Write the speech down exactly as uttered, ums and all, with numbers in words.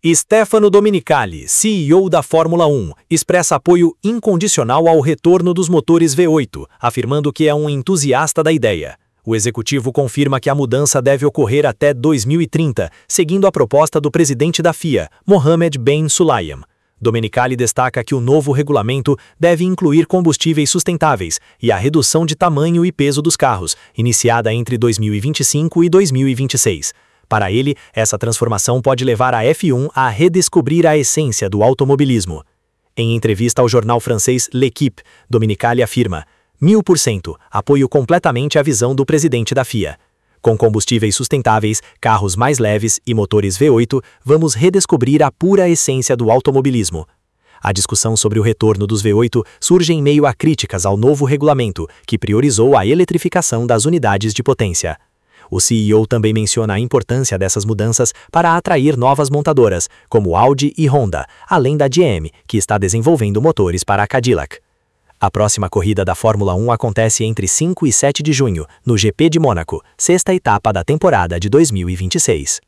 Stefano Domenicali, C E O da Fórmula um, expressa apoio incondicional ao retorno dos motores V oito, afirmando que é um entusiasta da ideia. O executivo confirma que a mudança deve ocorrer até dois mil e trinta, seguindo a proposta do presidente da F I A, Mohammed Ben Sulayem. Domenicali destaca que o novo regulamento deve incluir combustíveis sustentáveis e a redução de tamanho e peso dos carros, iniciada entre dois mil e vinte e cinco e dois mil e vinte e seis. Para ele, essa transformação pode levar a F um a redescobrir a essência do automobilismo. Em entrevista ao jornal francês L'Équipe, Domenicali afirma: mil por cento, apoio completamente a visão do presidente da F I A. Com combustíveis sustentáveis, carros mais leves e motores V oito, vamos redescobrir a pura essência do automobilismo. A discussão sobre o retorno dos V oito surge em meio a críticas ao novo regulamento, que priorizou a eletrificação das unidades de potência. O C E O também menciona a importância dessas mudanças para atrair novas montadoras, como Audi e Honda, além da G M, que está desenvolvendo motores para a Cadillac. A próxima corrida da Fórmula um acontece entre cinco e sete de junho, no G P de Mônaco, sexta etapa da temporada de dois mil e vinte e seis.